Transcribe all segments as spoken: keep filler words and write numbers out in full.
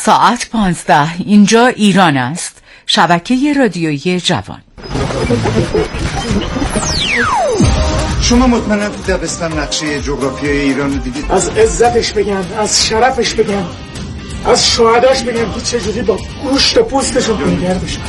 ساعت پانزده. اینجا ایران است. شبکه رادیویی جوان. شما مطمئنا تو دبستان نقشه جغرافیای ایران رو دیدید؟ از عزتش بگم، از شرفش بگم، از شهداش بگم که چجوری با گوشت و پوستشون پیگر بشن.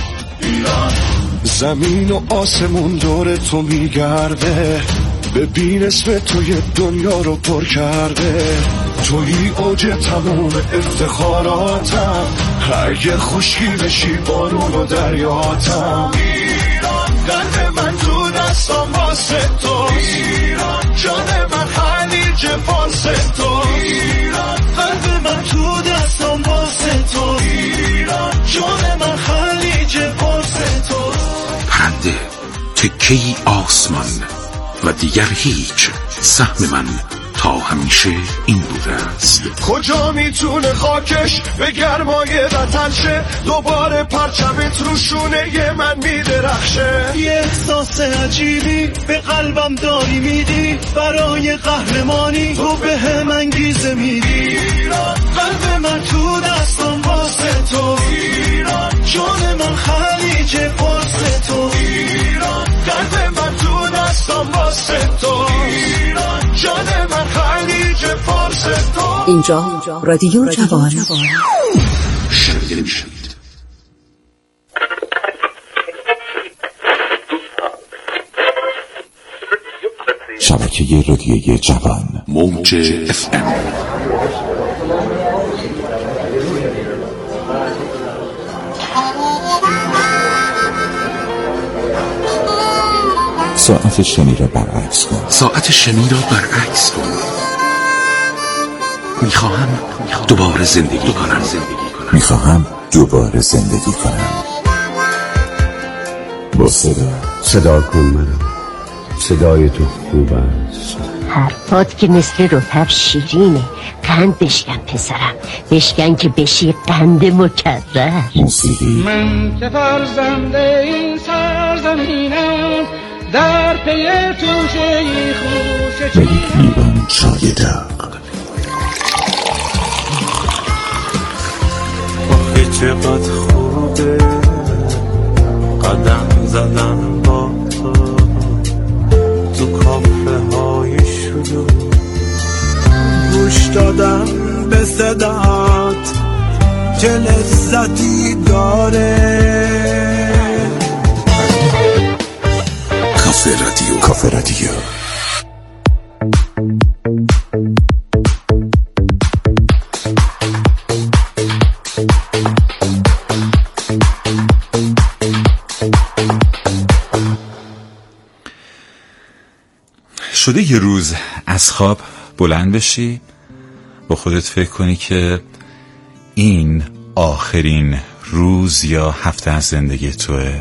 زمین و آسمون دور تو میگرده، ببین اسم توی دنیا رو پر کرده. توی اوج تموم افتخاراتم، اگه خشکی بشی بارون و دریاتم. ایران قلب من تو دستم واسه تو، ایران جان من خلیج فارس تو، ایران قلب من تو دستم واسه تو، ایران جان من خلیج فارس تو. پرنده تکی آسمان و دیگر هیچ، سهم من تا همیشه این بوده است. کجا میتونه خاکش به گرمای وطن شه، دوباره پرچمت رو شونه من میدرخشه. یه احساس عجیبی به قلبم داری میدی، برای قهرمانی تو به هم انگیزه میدی. ایران قلب من تو دستم واسه تو، ایران جان من خلیج فارس تو، ایران قلب من تو دستم واسه تو، ایران جان من خلیج فارس تو. اینجا رادیو جوان. شنیده نمی‌شوید. شبکه رادیویی جوان، موج اف ام. ساعت شنی را برعکس کن. ساعت شنی را برعکس کن. میخواهم دوباره زندگی کنم. میخواهم دوباره زندگی کنم. با صدا صدا کن منم، صدای تو خوب است. حرفات که مثل رطب شیرینه. قند بشکن پسرم، بشکن که بشی قند مکرر. موسیقی. من که فرزنده این سرزمینم، در پی توشه خوش و یک لیوان چای داغ. آخه چقدر خوبه قدم زدن با تو، تو کافه های شروع گوش دادم به صدات چه لذتی داره. کافه رادیو. کافه رادیو. شده یه روز از خواب بلند بشی، با خودت فکر کنی که این آخرین روز یا هفته از زندگی توه؟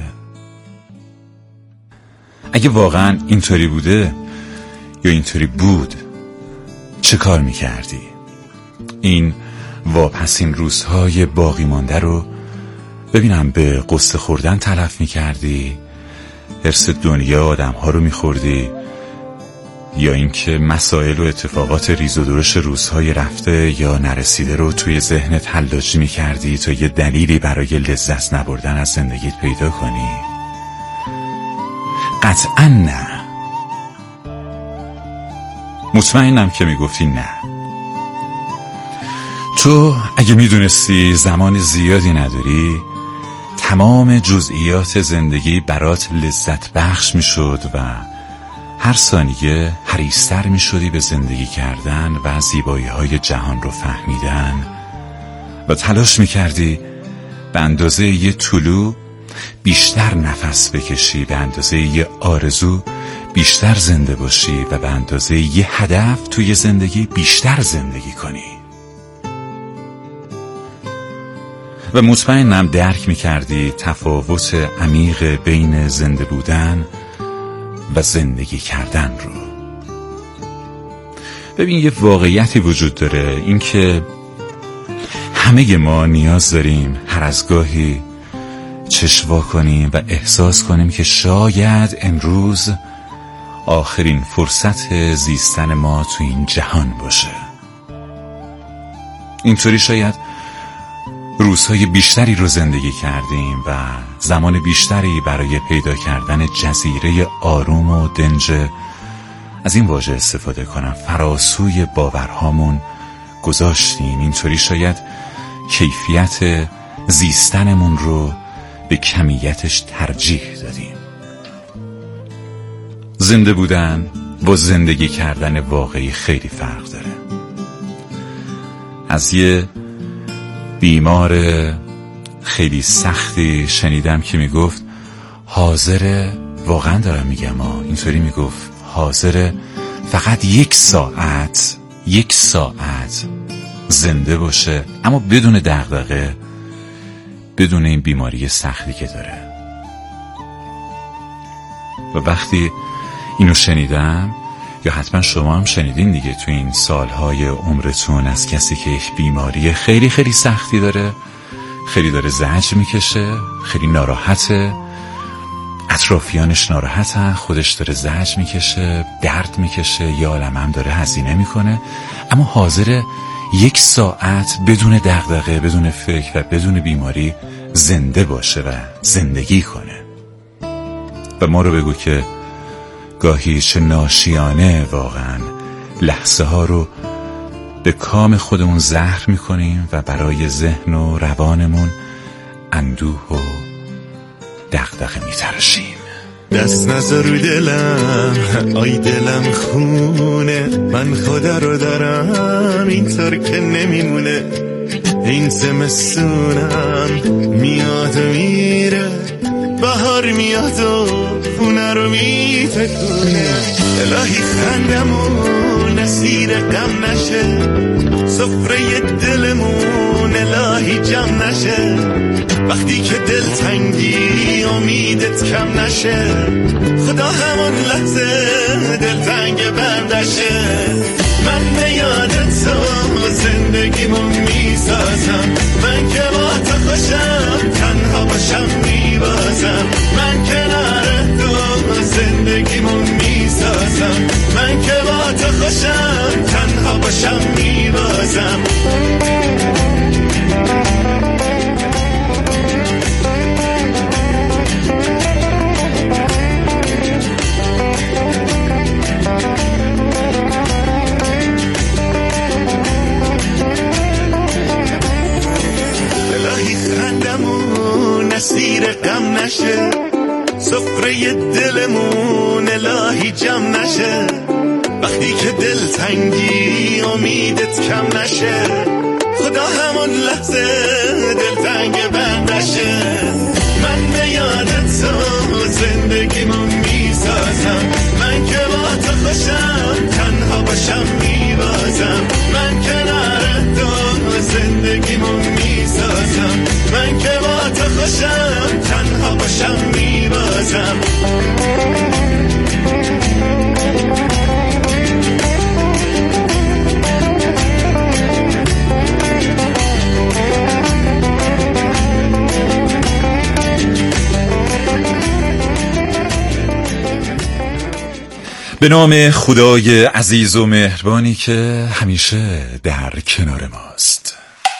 اگه واقعا اینطوری بوده یا اینطوری بود، چه کار میکردی؟ این واپسین روزهای باقی مانده رو ببینم به قصه خوردن تلف میکردی، حرص دنیا آدم ها رو میخوردی، یا اینکه مسائل و اتفاقات ریز و درشت روزهای رفته یا نرسیده رو توی ذهنت حلاجی میکردی تا یه دلیلی برای لذت نبردن از زندگیت پیدا کنی؟ قطعا نه. مطمئنم که میگفتی نه. تو اگه میدونستی زمان زیادی نداری، تمام جزئیات زندگی برات لذت بخش میشد و هر ثانیه حریص‌تر میشدی به زندگی کردن و زیبایی های جهان رو فهمیدن و تلاش میکردی به اندازه یه طلوع بیشتر نفس بکشی، به اندازه یه آرزو بیشتر زنده باشی و به اندازه یه هدف توی زندگی بیشتر زندگی کنی. و مطمئنم درک میکردی تفاوت عمیق بین زنده بودن و زندگی کردن رو. ببین، یه واقعیتی وجود داره، این که همه ما نیاز داریم هر از گاهی چشوا کنیم و احساس کنیم که شاید امروز آخرین فرصت زیستن ما تو این جهان باشه. اینطوری شاید روزهای بیشتری رو زندگی کردیم و زمان بیشتری برای پیدا کردن جزیره آروم و دنج، از این واژه استفاده کنم، فراسوی باورهامون گذاشتیم. اینطوری شاید کیفیت زیستنمون رو به کمیتش ترجیح دادیم. زنده بودن با زندگی کردن واقعی خیلی فرق داره. از یه بیمار خیلی سختی شنیدم که میگفت حاضره، واقعا دارم میگم ها، اینطوری میگفت حاضره فقط یک ساعت یک ساعت زنده باشه، اما بدون دغدغه، بدون این بیماری سختی که داره. و وقتی اینو شنیدم، یا حتما شما هم شنیدین دیگه تو این سالهای عمرتون، از کسی که یک بیماری خیلی خیلی سختی داره، خیلی داره زجر میکشه، خیلی ناراحته، اطرافیانش ناراحتن، خودش داره زجر میکشه، درد میکشه، یا عالم هم داره هزینه میکنه، اما حاضره یک ساعت بدون دغدغه، بدون فکر و بدون بیماری زنده باشه و زندگی کنه. و ما رو بگو که گاهی چه ناشیانه واقعا لحظه ها رو به کام خودمون زهر میکنیم و برای ذهن و روانمون اندوه و دغدغه میتراشیم. دست نذار رو دلم، آی دلم خونه، من خدا رو دارم اینطور که نمیمونه. این زمستونم میاد و میره، بهار میاد و خونه رو میتکونه. الهی خندمون اسیر غم نشه، سفره دلمون الهی جمع نشه. وقتی که دل تنگی امیدت کم نشه، خدا همون لحظه دل تنگ بردشه. من به یاد تو زندگیمو میسازم، من که با تو خوشم تنها باشم میبازم. من کنار تو زندگیمو میسازم، من که با تو خوشم تنها باشم میبازم. اسیر غم نشه، سفره دلمون الهی جمع نشه. وقتی که دل تنگی امیدت کم نشه، خدا همون لحظه دل تنگ بندشه. من به یاد تو زندگیمو میسازم، من که با تو خوشم تنها باشم میبازم. من کنار تو زندگیمو میسازم، من که با تو خوشم تنها باشم میبازم. به نام خدای عزیز و مهربانی که همیشه در کنار ماست.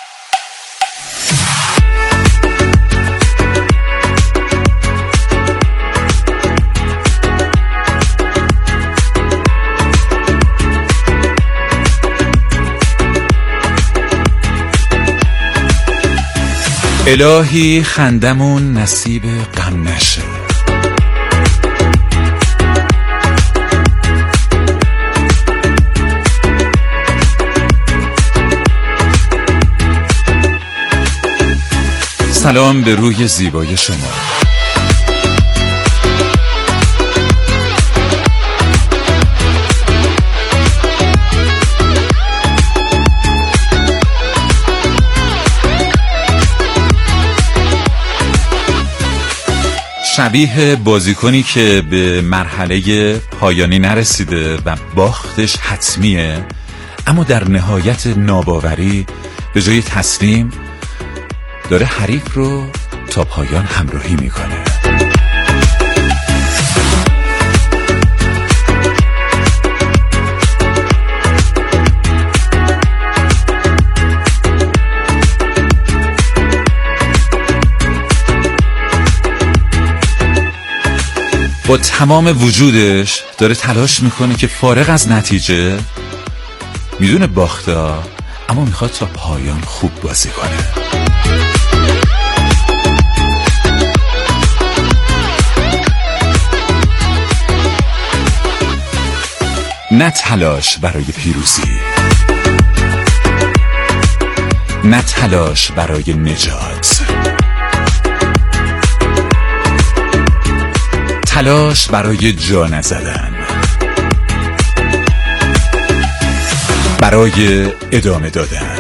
الهی خندمون نصیب غم نشه. سلام به روی زیبای شما. شبیه بازیکنی که به مرحله پایانی نرسیده و باختش حتمیه، اما در نهایت ناباوری به جای تسلیم داره حریف رو تا پایان همراهی میکنه. با تمام وجودش داره تلاش میکنه که فارغ از نتیجه، میدونه باخته اما میخواد تا پایان خوب بازی کنه. نه تلاش برای پیروزی، نه تلاش برای نجات، تلاش برای جا نزدن، برای ادامه دادن.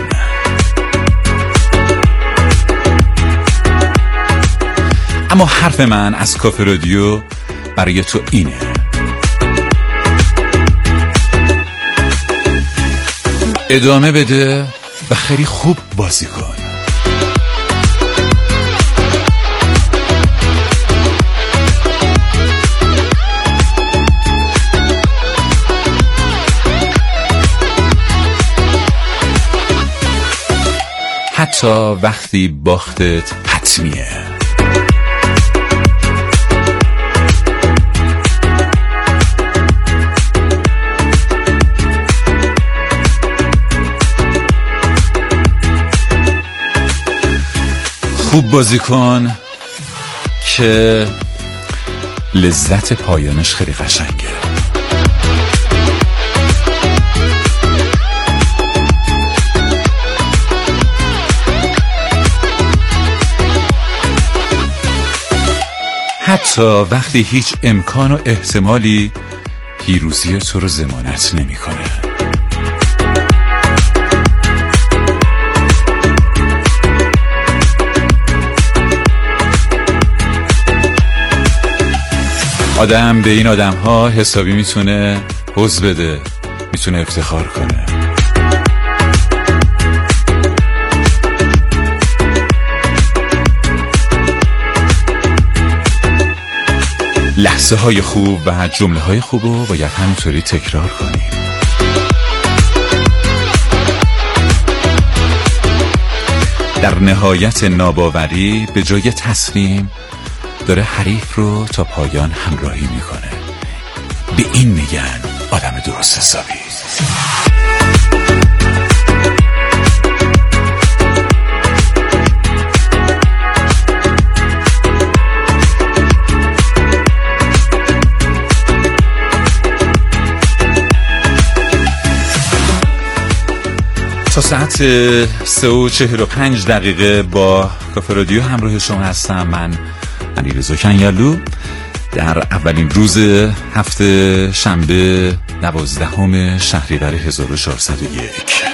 اما حرف من از کافه رادیو برای تو اینه: ادامه بده و خیلی خوب بازی کن. حتی وقتی باختت حتمیه. خوب بازی کن که لذت پایانش خیلی قشنگه. حتی وقتی هیچ امکان و احتمالی پیروزی تو رو ضمانت نمی‌کنه. آدم به این آدم ها حسابی میتونه حوض بده، میتونه افتخار کنه. لحظه های خوب و جمله های خوب رو باید همینطوری تکرار کنیم. در نهایت ناباوری به جای تسلیم داره حریف رو تا پایان همراهی میکنه. به این میگن آدم درست حسابی. تا ساعت سه و چهل و پنج دقیقه با کافه رادیو همراه شما هستم. من علیرضا کنیلو در اولین روز هفته شنبه دوازدهم شهریور هزار و چهارصد و یک.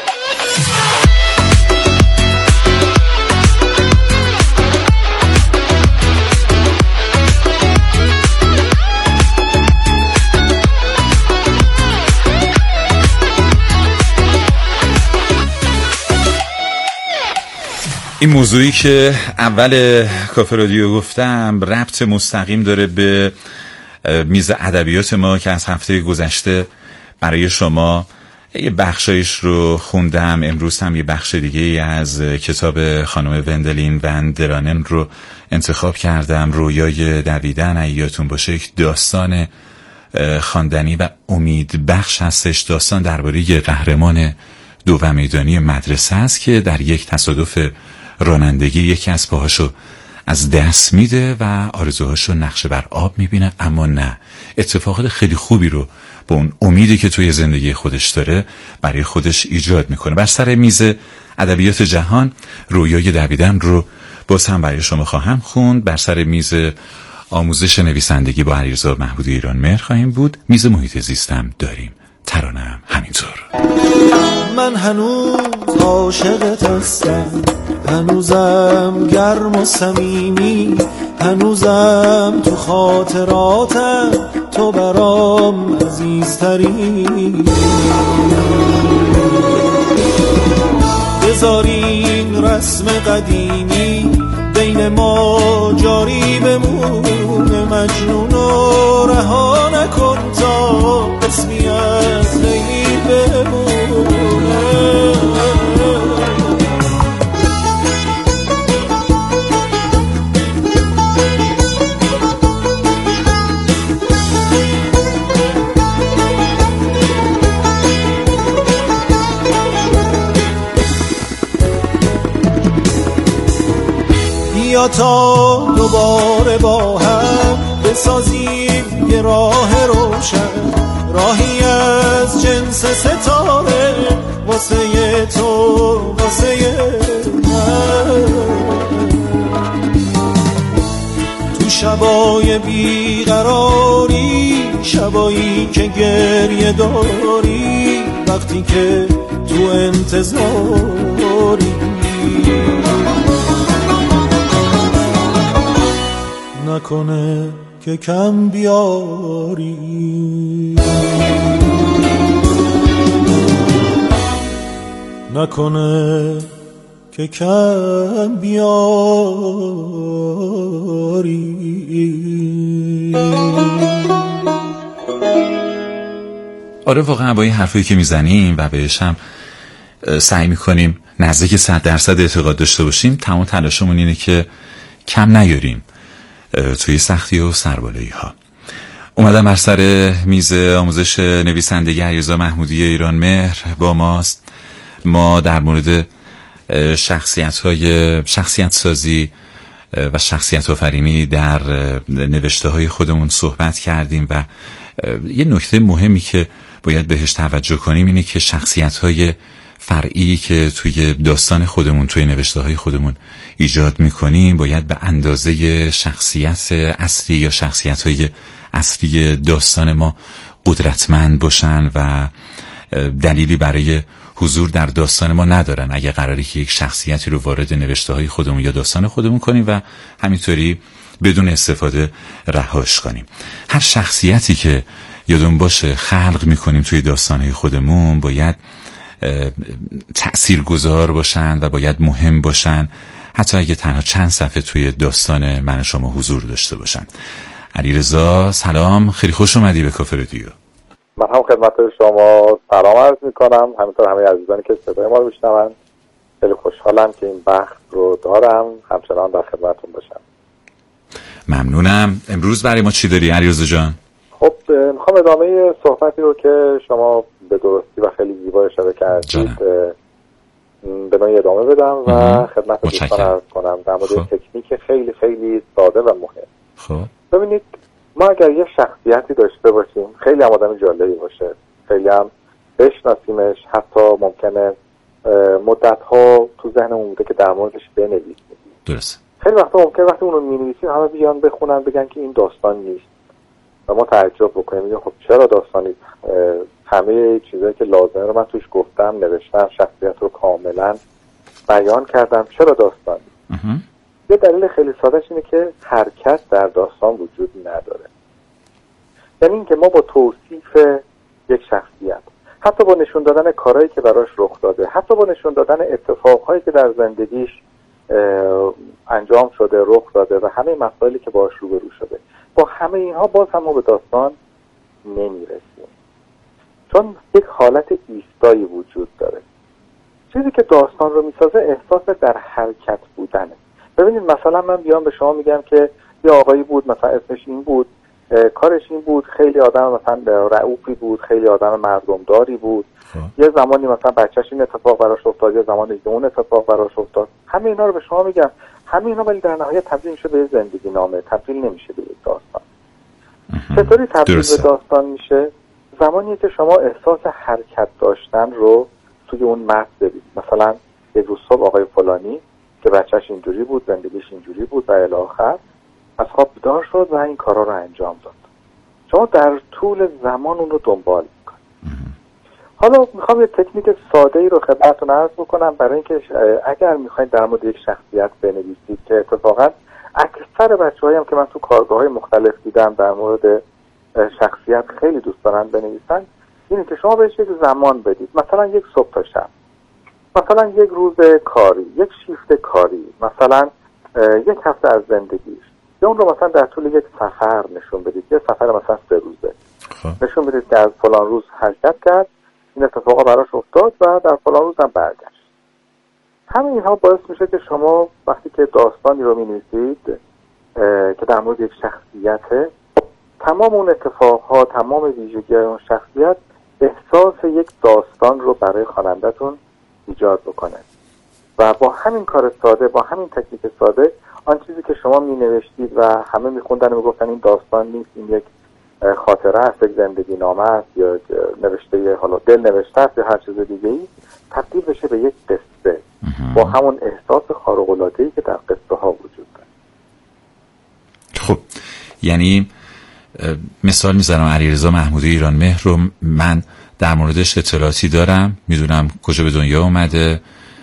این موضوعی که اول کافه رادیو گفتم ربط مستقیم داره به میز ادبیات ما که از هفته گذشته برای شما یه بخشایش رو خوندم. امروز هم یه بخش دیگه از کتاب خانم وندلین ون درانن رو انتخاب کردم. رویای دویدن. اگه یادتون باشه یک داستان خواندنی و امید بخش هستش. داستان درباره یه قهرمان دو میدانی مدرسه است که در یک تصادف رانندگی یکی از پاهاشو از دست میده و آرزوهاشو نقشه بر آب میبینه، اما نه، اتفاقات خیلی خوبی رو با اون امیدی که توی زندگی خودش داره برای خودش ایجاد میکنه. بر سر میز ادبیات جهان رویای دویدن رو باز هم برای شما خواهم خوند. بر سر میز آموزش نویسندگی با علیرضا محمودی ایرانمهر خواهیم بود. میز محیط زیستم داریم، ترانه‌ام همینطور. من هنوز عاشقت هستم، هنوزم گرم و صمیمی، هنوزم تو خاطراتم، تو برام عزیزتری. بذارین رسم قدیمی بین ما جاری بمونه، مجنون و رها نکن تا اسمی از لیلی بمونه. بیا تا دوباره با هم بسازیم یه راه روشن، راهی از جنس ستاره واسه تو واسه من. تو شبای بیقراری، شبایی که گریه داری، وقتی که تو انتظاری، نکنه که کم بیاری، نکنه که کم بیاری. آره واقعا با این حرفایی که میزنیم و بهش هم سعی میکنیم نزدیک صد درصد اعتقاد داشته باشیم، تمام تلاشمون اینه که کم نیاریم توی سختی و سربالایی ها. اومدم بر سر میز آموزش نویسندگی علیرضا محمودی ایران مهر با ماست. ما در مورد شخصیت های شخصیت سازی و شخصیت آفرینی در نوشته های خودمون صحبت کردیم و یه نکته مهمی که باید بهش توجه کنیم اینه که شخصیت های فرعی که توی داستان خودمون، توی نوشته های خودمون ایجاد میکنیم باید به اندازه شخصیت اصلی یا شخصیت های اصلی داستان ما قدرتمند باشن و دلیلی برای حضور در داستان ما ندارن اگه قراری که یک شخصیتی رو وارد نوشته های خودمون یا داستان خودمون کنیم و همینطوری بدون استفاده رهاش کنیم. هر شخصیتی که یادون باشه خلق میکنیم توی داستان های خودمون باید تأثیرگذار باشن و باید مهم باشن، حتی اگه تنها چند صفحه توی داستان من شما حضور داشته باشن. علیرضا سلام، خیلی خوش اومدی به کافه رادیو. من هم خدمت شما سلام عرض میکنم، همینطور همه عزیزانی که صدای ما رو میشنون. خیلی خوشحالم که این بخت رو دارم، همچنان در خدمتتون باشم. ممنونم. امروز برای ما چی داری علیرضا جان؟ خب میخوام ادامه صحبتی رو که شما به درستی و خیلی زیبا اشاره کردید به نوعی ادامه بدم و خدمت دوستان عرض کنم در مورد خب. تکنیک خیلی خیلی ساده و مهم. خب ببینید، ما اگر یه شخصیتی داشته باشیم خیلی هم آدم جالبی باشه، خیلی هم بشناسیمش، حتی ممکنه مدت‌ها تو ذهنمون بوده که در موردش بنویسیم. درست. خیلی وقتا ممکنه وقتی اون رو می‌نویسیم همه بیان بخونن بگن که این داستان نیست و ما تعجب بکنیم میگیم خب چرا داستان نیست؟ همه چیزایی که لازمه رو من توش گفتم، نوشتم، شخصیت رو کاملا بیان کردم، چرا داستان نیست؟ یه دلیل خیلی سادهش اینه که حرکت در داستان وجود نداره. یعنی اینکه ما با توصیف یک شخصیت، حتی با نشون دادن کارهایی که براش رخ داده، حتی با نشون دادن اتفاقهایی که در زندگیش انجام شده، رخ داده و همه مسائلی که باهاش روبرو شده، با همه اینها باز هم ما به داستان نمیرسیم، چون یک حالت ایستایی وجود داره. چیزی که داستان رو میسازه احساس در حرکت بودنه. ببینید مثلا من بیام به شما میگم که یه آقایی بود، مثلا اسمش این بود، کارش این بود، خیلی آدم مثلا رعوفی بود، خیلی آدم مردمداری بود، یه زمانی مثلا بچهش این اتفاق براش افتاد، یه زمانی اون اتفاق براش افتاد. همه اینا رو به شما میگم، همه اینا ولی در نهایت تبدیل میشه به زندگی نامه، تبدیل نمیشه به داستان. چطوری تبدیل به داستان میشه؟ زمانی که شما احساس حرکت داشتن رو توی اون متن ببینید. مثلا یک روز صبح آقای فلانی که بچهش اینجوری بود، زندگیش اینجوری بود و الی آخر، از خواب بیدار شد و این کارا رو انجام داد. شما در طول زمان اون رو دنبال میکنید. حالا میخوام یه تکنیک ساده ای رو خدمتتون عرض بکنم برای اینکه اگر میخواید در مورد یک شخصیت بنویسید، که اتفاقا اکثر بچه‌هایی هم که من تو کارگاه‌های مختلف دیدم در مورد شخصیت خیلی دوست دارن بنویسن، اینه که شما بهش یک زمان بدید، مثلا یک صبح تا شب، مثلا یک روز کاری، یک شیفت کاری، مثلا یک هفته از زندگیش، یا اون رو مثلا در طول یک سفر نشون بدید، یه سفر مثلا سه روزه خب. نشون بدید که از فلان روز حرکت کرد، این اتفاقا براش افتاد و در فلان روز هم برگشت. همه اینها باعث میشه که شما وقتی که داستانی رو می‌نویسید که در مورد یک شخصیته، تمام اون اتفاقها، تمام ویژگی‌های اون شخصیت احساس یک داستان رو برای خواننده‌تون ایجاد بکنه و با همین کار ساده، با همین تکنیک ساده، آن چیزی که شما می نوشتید و همه می خوندن و می گفتن این داستان نیست، این یک خاطره است، یک زندگی نامه است یا نوشته حالا دل نوشته است یا هر چیز دیگه ای، تبدیل بشه به یک قصه با همون احساس خارق العاده ای که در قصه ها وجود داره. خب یعنی مثال میزنم علیرضا محمودی ایرانمهر رو من در موردش اطلاعاتی دارم، میدونم کجا به دنیا اومده،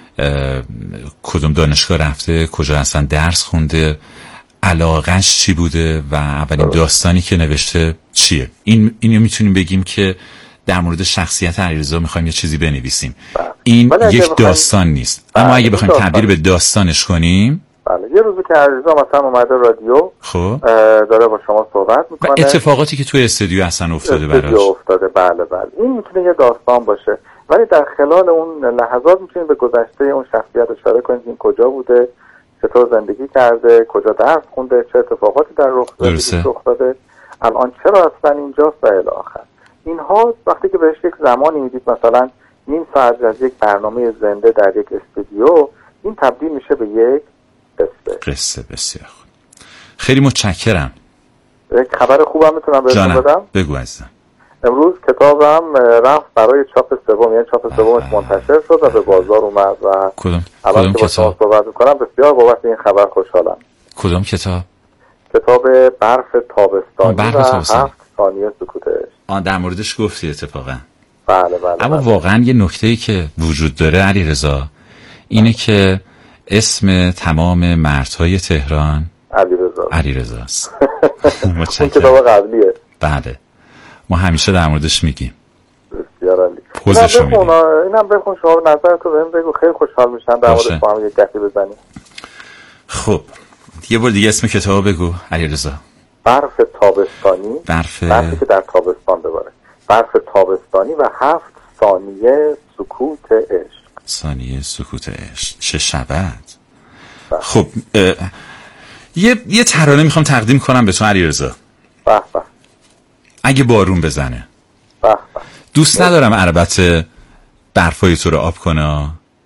کدوم دانشگاه رفته، کجا اصلا درس خونده، علاقش چی بوده و اولین داستانی که نوشته چیه. این اینو میتونیم بگیم که در مورد شخصیت علیرضا میخوایم یه چیزی بنویسیم. این یک بخوایم... داستان نیست. بله. اما اگه بخوایم تبدیل به داستانش کنیم، بله یه روزی که علیرضا مثلا اومده رادیو، خب داره با شما صحبت میکنه، اتفاقاتی که توی استودیو اصلا افتاده براش استودیو افتاده، بله بله این میتونه یه داستان باشه. ولی در خلال اون لحظات میتونید به گذشته اون شخصیت اشاره کنید، این کجا بوده، چطور زندگی کرده، کجا درس خونده، چه اتفاقاتی در رخ داده، الان چرا اصلا اینجاست و الی آخر. اینها وقتی که بهش یک زمانی میدید، مثلا نیم ساعت از یک برنامه زنده در یک استودیو، این تبدیل میشه به یک قصه. قصه بسیار خوب. خیلی متشکرم. یک خبر خوبم میتونم بهتون بدم؟ بگو عزیزم. امروز کتابم رفت برای چاپ سوم، یعنی چاپ سومش منتشر شد و به بازار اومد و کدوم کدوم کتاب صحبت میکنم بسیار بابت این خبر خوشحالم. کدوم کتاب؟ کتاب برف تابستانی برف و تابستانی. هفت ثانیه سکوتش. آن در موردش گفتی اتفاقا. بله بله. اما بله. واقعا یه نکته‌ای که وجود داره علیرضا اینه که اسم تمام مردهای تهران علیرضا علیرضاست. متشکرم. کتاب قبلیه. بله. ما همیشه در موردش میگیم. بسیار عالی. پوزشو میدیم. اینم بخون شما نظرتو بهم بگو، خیلی خوشحال میشم در موردش با هم یک گپی بزنیم. خب یه بار دیگه اسم کتاب بگو علیرضا. برف تابستانی. برف برفی که در تابستان بباره. برف تابستانی و هفت ثانیه سکوت عشق. ثانیه سکوت عشق. چه شبد. خب اه... یه یه ترانه میخوام تقدیم کنم به تو علیرضا. به به. اگه بارون بزنه. به به. دوست ندارم البته برفای تو رو آب کنه.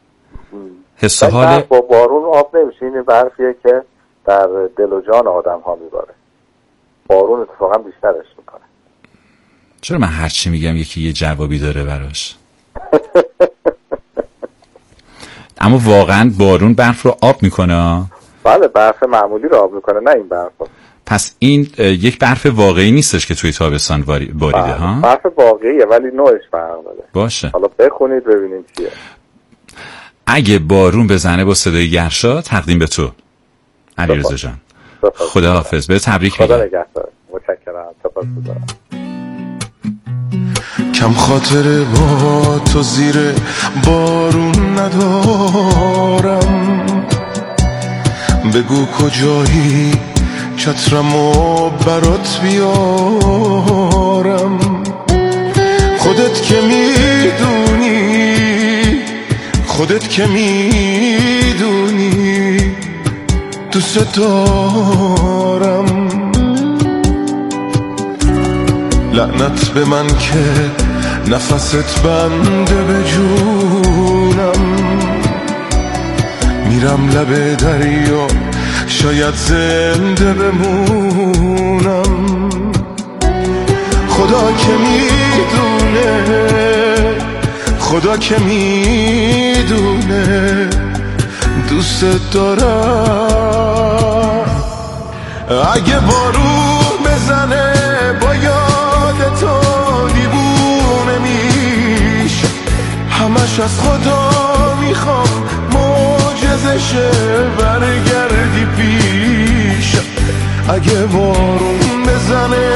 حس و حال با بارون آب نمیشه. این برفیه که در دل و جان آدم ها میباره. بارون اتفاقا بیشترش میکنه. چرا من هرچی میگم یکی یه جوابی داره براش؟ اما واقعا بارون برف رو آب میکنه؟ بله برف معمولی رو آب میکنه، نه این برف. پس این یک برف واقعی نیستش که توی تابستان باریده ها؟ برف واقعیه ولی نوعش فرق داره. باشه. حالا بخونید ببینید چیه. اگه بارون بزنه با صدای گرشا تقدیم به تو علیرضا جان. خدا حافظ. به تبریک میگم. خدا نگهدار. متشکرم. سپاسگزارم. کم خاطر با تو زیر بارون ندارم، بگو کجایی چترمو برات بیارم. خودت که میدونی، خودت که میدونی دوست دارم. لعنت به من که نفست بنده به جونم، میرم لب دریا شاید زنده بمونم. خدا که میدونه، خدا که میدونه دوست دارم. اگه بارون بزنه با یاد تو دیوونه میشه، همش از خدا میخوام معجزشه برگردی پیش. اگه بارون بزنه،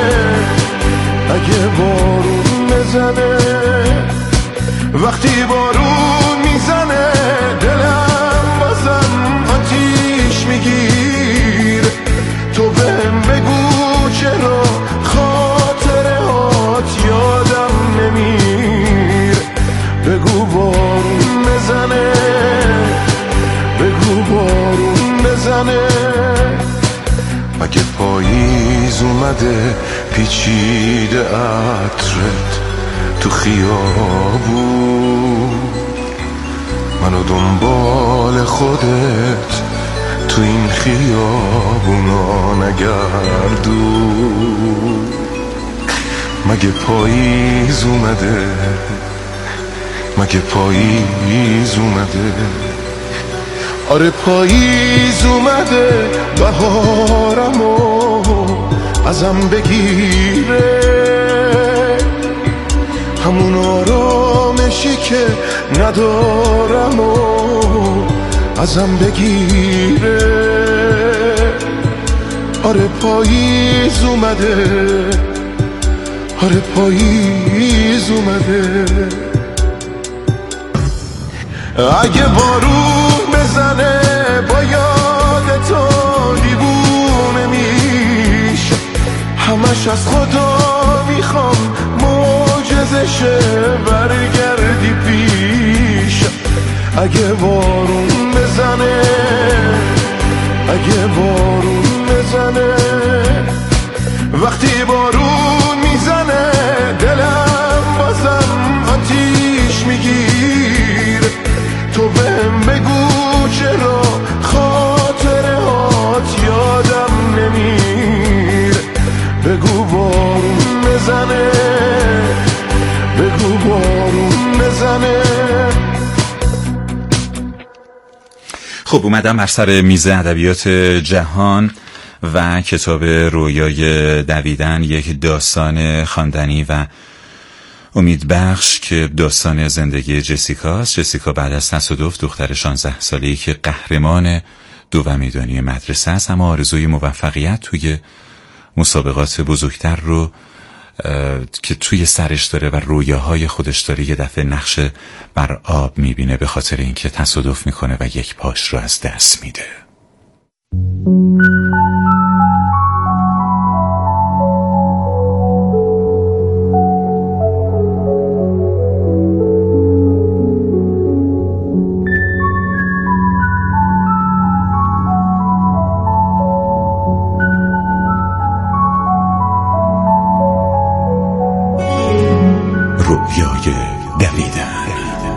اگه بارون بزنه، وقتی بارون میزنه دلم بازم آتیش میگیره. تو بهم بگو چرا خاطره هات یادم نمیره. بگو بارون بزنه، بگو بارون بزنه. مگه پاییز اومده پیچیده عطرت تو خیابون، منو دنبال خودت تو این خیابونا نگردو، مگه پاییز اومده، مگه پاییز اومده. آره پاییز اومده، بهارمو ازم بگیره، همون آرامشی که ندارم و ازم بگیره. آره پاییز اومده، آره پاییز اومده. اگه بارون بزنه با یاد تو دیوونه میشه، همش از خدا میخوام معجزشه برگردی پیش. اگه بارون بزنه، اگه بارون بزنه، وقتی بارون میزنه دلم بازم آتیش میگیره. تو بهم بگو چرا خاطره هات یادم نمیره. بگو بارون بزنه، بگو بارون بزنه. خب اومدم بر سر میز ادبیات جهان و کتاب رویای دویدن، یک داستان خواندنی و امیدبخش که داستان زندگی جسیکاست. جسیکا بعد از تصادف دختر شانزده ساله‌ای که قهرمان دوم میدانی مدرسه است، اما آرزوی موفقیت توی مسابقات بزرگتر رو که توی سرش داره و رویاهای خودش داره یه دفعه نقش بر آب میبینه به خاطر اینکه تصادف میکنه و یک پاش رو از دست میده. رویای دویدن.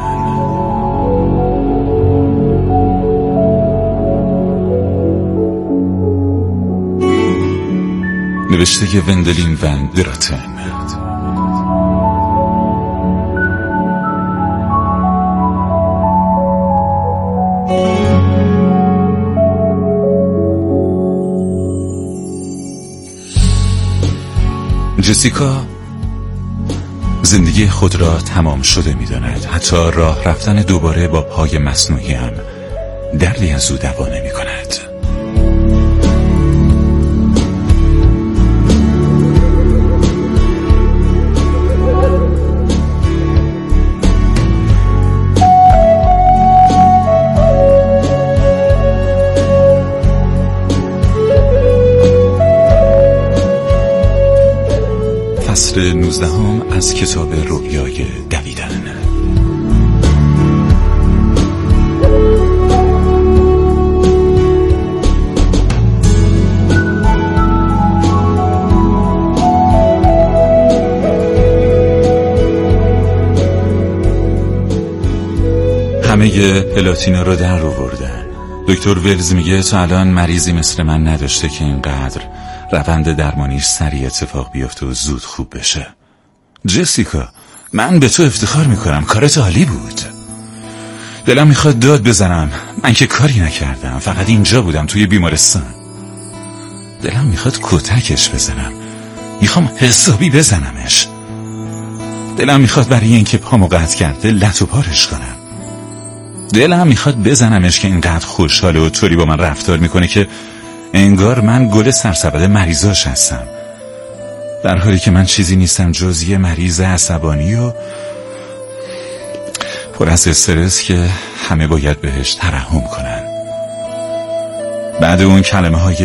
نوشته وندلین ون دراتن. جسیکا زندگی خود را تمام شده می داند. حتی راه رفتن دوباره با پای مصنوعی هم دردی از او دوا نمی کند. فصل نوزدهم از کتاب رویای دویدن. همه پلاتینا رو در آوردن. دکتر ولز میگه تا الان مریضی مثل من نداشته که اینقدر روند درمانیش سریع اتفاق بیفته و زود خوب بشه. جسیکا، من به تو افتخار میکنم، کارت عالی بود. دلم میخواد داد بزنم، من که کاری نکردم، فقط اینجا بودم توی بیمارستان. دلم میخواد کتکش بزنم، میخوام حسابی بزنمش. دلم میخواد برای اینکه پامو قطع کرده لط و پارش کنم. دلم میخواد بزنمش که اینقدر خوشحاله و طوری با من رفتار میکنه که انگار من گل سرسبد مریضاش هستم، در حالی که من چیزی نیستم جز یه مریض عصبانی و پر از استرس که همه باید بهش ترحم کنن. بعد اون کلمه های